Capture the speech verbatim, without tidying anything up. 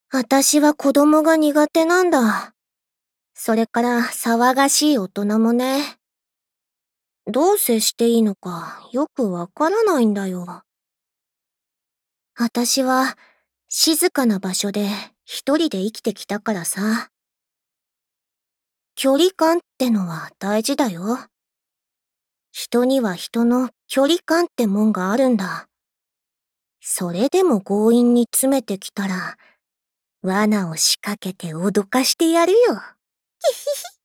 あたしは子供が苦手なんだ。それから騒がしい大人もね。どう接していいのかよくわからないんだよ。あたしは静かな場所で一人で生きてきたからさ。距離感ってのは大事だよ。人には人の距離感ってもんがあるんだ。それでも強引に詰めてきたら、罠を仕掛けて脅かしてやるよ。